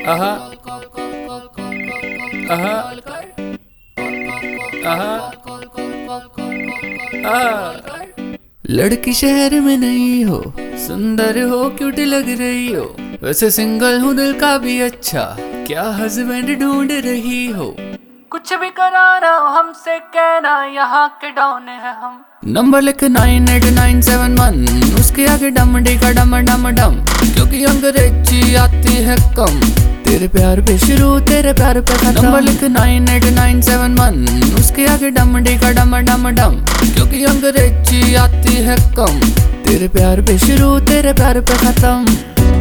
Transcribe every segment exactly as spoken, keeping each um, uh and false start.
आहा आहा आहा आहा। लड़की शहर में नहीं हो, सुंदर हो, क्यूट लग रही हो, वैसे सिंगल हूँ दिल का भी अच्छा, क्या हस्बैंड ढूंढ रही हो? कुछ भी कराना हमसे कहना, यहाँ के डॉन है हम। नंबर लिख nine eight nine seven one, उसके आगे डम डी का डम डम डम, क्योंकि अंग्रेजी आती है कम, तेरे प्यार पे शुरू तेरे प्यार पे खत्म। नंबर लिख nine eight nine seven one, उसके आगे डम डी का डम डम डम, क्योंकि अंग्रेजी आती है कम, तेरे प्यार पे शुरू तेरे प्यार पे खत्म।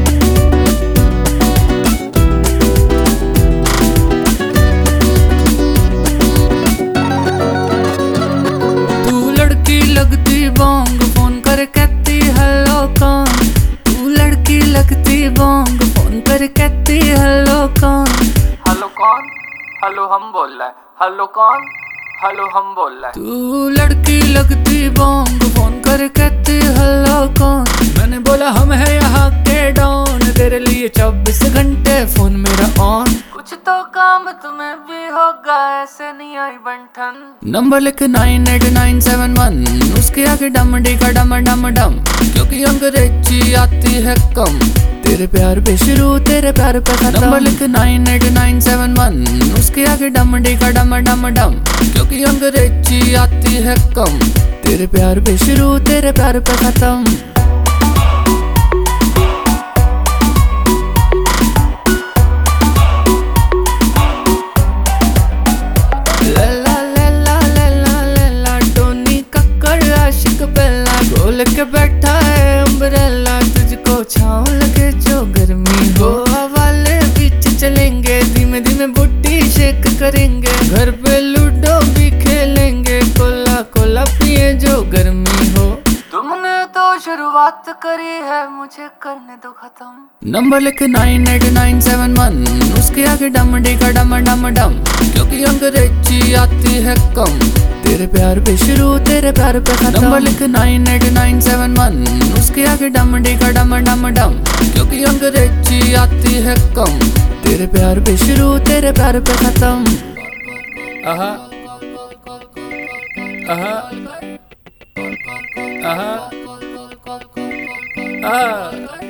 लगती बोंग फोन कर कहती हेलो कौन, तू लड़की लगती बोंग फोन कर कहती हेलो कौन। हेलो कौन, हेलो हम बोल रहा है, हेलो कौन, हेलो हम बोल रहा है। तू लड़की लगती बोंग फोन कर कहती हेलो कौन, मैंने बोला हम है यहाँ के डॉन, तेरे लिए चौबीस घंटे फोन मेरा ऑन, कुछ तो काम तुम्हें भी होगा, ऐसे नहीं आई बंठन। नंबर लिख nine eight nine seven one, उसके आगे डम डी का डम डम डम, क्योंकि अंग्रेजी आती है कम, तेरे प्यार पे शुरू तेरे प्यार पे खत्म। नंबर लिख nine eight nine seven one, उसके आगे डम डी का डम डम डम, क्योंकि अंग्रेजी आती है कम, तेरे प्यार पे शुरू तेरे प्यार पे खत्म। खोल के बैठा है अम्ब्रेला, तुझको छाँव लगे जो गर्मी हो, वाले बीच चलेंगे, धीमे धीमे बुट्टी शेक करेंगे, घर पे लूडो भी खेलेंगे, कोला कोला पिए जो गर्मी हो। तुमने तो शुरुआत करी है, मुझे करने दो खत्म। नंबर लिख nine eight nine seven one, उसके आगे डम डी का डम डम डम, क्योंकि अंग्रेजी आती है कम, तेरे प्यार पे शुरू तेरे प्यार पे खत्म। नंबर लिख nine eight nine seven one, उसके आगे डम डी का डम डम डम, क्योंकि अंग्रेजी आती है कम, तेरे प्यार पे शुरू तेरे प्यार पे खत्म। आहा आहा आहा आहा।